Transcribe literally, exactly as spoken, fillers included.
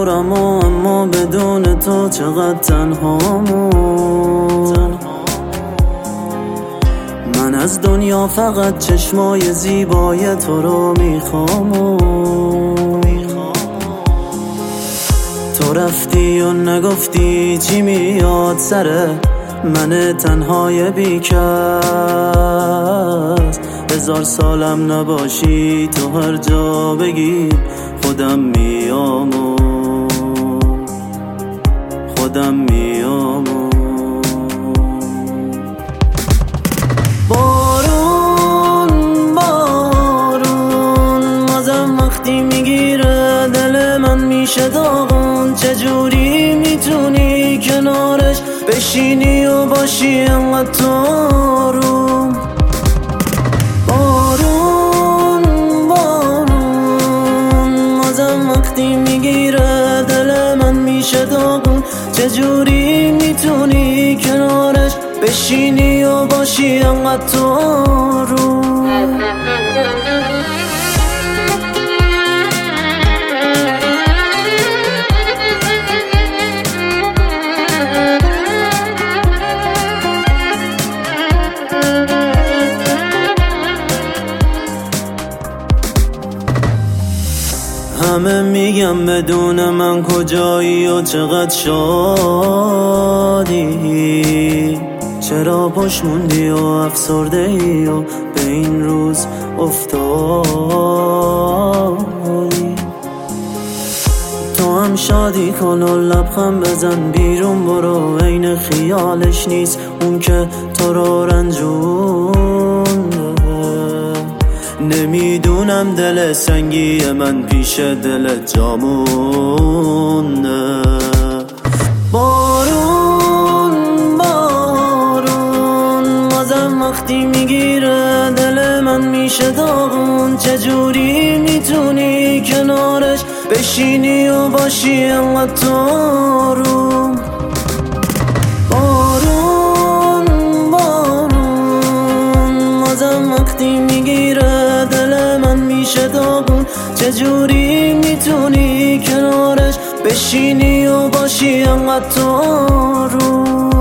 دارم و اما بدون تو چقدر تنهامون. من از دنیا فقط چشمای زیبای تو رو میخوام. تو رفتی و نگفتی چی میاد سر من تنهای بیکس. هزار سالم نباشی تو هر جا بگی خودم میام و خودم میام و بارون بارون بازم وقتی میگیره دل من میشه داغون. چجوری میتونی کنارش بشینی و باشی انقدر تو آروم؟ بارون بارون بازم وقتی میگیره دل من میشه داغون. چجوری میتونی کنارش بشینی و باشی انقدر تو آروم؟ همه میگم بدون من کجایی و چقدر شادی. چرا پشت موندی و افسرده ای و به این روز افتادی؟ تو هم شادی کن و لبخند بزن بیرون برو. عین خیالش نیست اون که تو رو رنجونده. نمیدونم دل سنگی من پیش دل جامونه. بارون بارون بازم وقتی میگیره دل من میشه داغون. چجوری میتونی کنارش بشینی و باشی انقدر تو آروم؟ بارون بارون بازم وقتی میگیره دل من میشه داغون. چجوری میتونی کنارش بشینی و باشی انقدر تو آروم؟